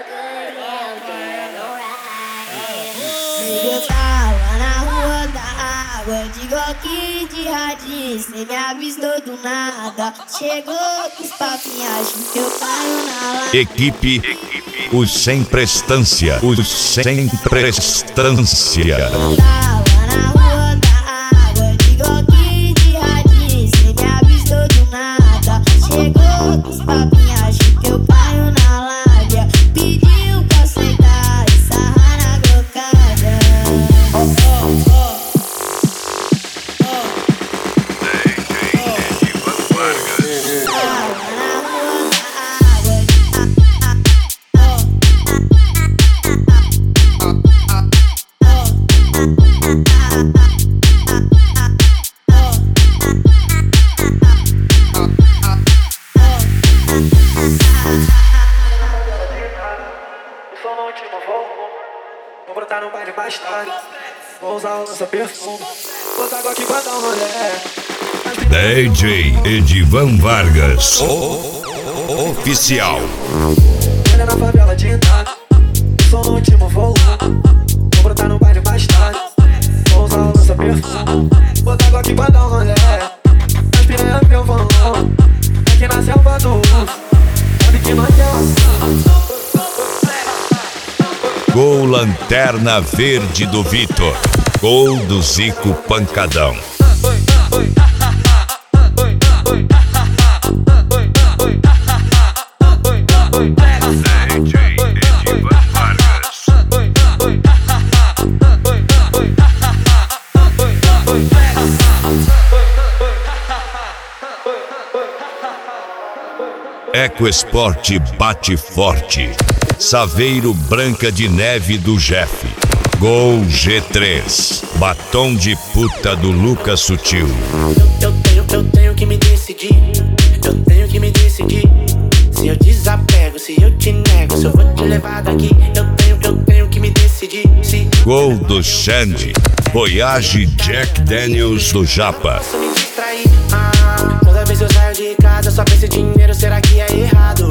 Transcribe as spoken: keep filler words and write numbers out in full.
Eu tava na rua da água, de goquinho de radinho, cê me avistou do nada. Chegou com os papinhos, que eu caio na lata. Equipe, os sem prestância, os sem prestância. Eu tava na rua da água, de goquinho de radinho, cê me avistou do nada. Chegou com os papinhos, que eu caio na lábia. Pediu pra aceitar e sarrar na gocada. Só no último voo, vou brotar no baile mais tarde. Vou usar o lança perfume, botar água aqui pra dar um rolê. D J Edivan Vargas, o oficial. Olha na favela de nada, só no último voo, vou brotar no baile mais tarde. Vou usar o lança perfume, botar água aqui pra dar um rolê. As piranhas meu vão, aqui na selva do urso, sabe que nós é ação. Gol Lanterna Verde do Vitor. Gol do Zico Pancadão. D J Edivan Vargas. EcoSport bate forte. Saveiro Branca de Neve do Jeff. Gol G três. Batom de puta do Lucas Sutil. Eu, eu tenho, eu tenho que me decidir. Eu tenho que me decidir. Se eu desapego, se eu te nego, se eu vou te levar daqui. Eu tenho, eu tenho que me decidir. Se Gol do Xande. Voyage Jack Daniels do Japa. posso me distrair. Ah, toda vez eu saio de casa, só penso em dinheiro, será que é errado?